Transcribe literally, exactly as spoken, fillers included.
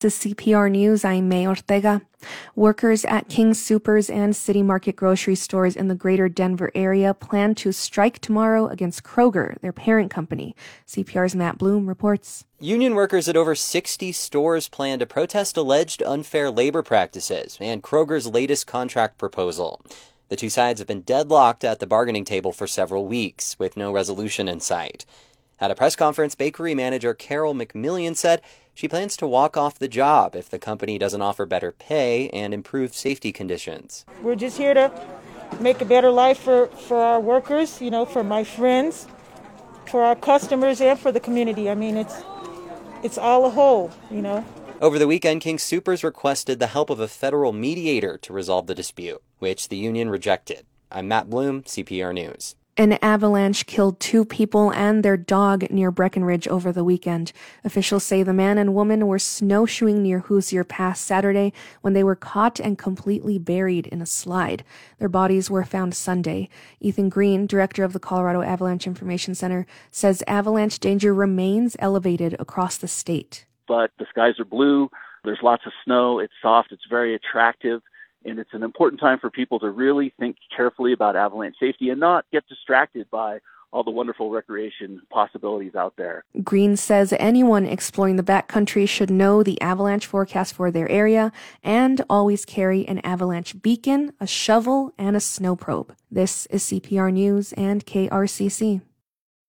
is C P R News. I'm May Ortega. Workers at King's Supers and City Market grocery stores in the greater Denver area plan to strike tomorrow against Kroger, their parent company. C P R's Matt Bloom reports. Union workers at over sixty stores plan to protest alleged unfair labor practices and Kroger's latest contract proposal. The two sides have been deadlocked at the bargaining table for several weeks, with no resolution in sight. At a press conference, bakery manager Carol McMillian said she plans to walk off the job if the company doesn't offer better pay and improved safety conditions. We're just here to make a better life for, for our workers, you know, for my friends, for our customers, and for the community. I mean, it's it's all a whole, you know. Over the weekend, King Soopers requested the help of a federal mediator to resolve the dispute, which the union rejected. I'm Matt Bloom, C P R News. An avalanche killed two people and their dog near Breckenridge over the weekend. Officials say the man and woman were snowshoeing near Hoosier Pass Saturday when they were caught and completely buried in a slide. Their bodies were found Sunday. Ethan Green, director of the Colorado Avalanche Information Center, says avalanche danger remains elevated across the state. But the skies are blue, there's lots of snow, it's soft, it's very attractive. And it's an important time for people to really think carefully about avalanche safety and not get distracted by all the wonderful recreation possibilities out there. Green says anyone exploring the backcountry should know the avalanche forecast for their area and always carry an avalanche beacon, a shovel, and a snow probe. This is C P R News and K R C C.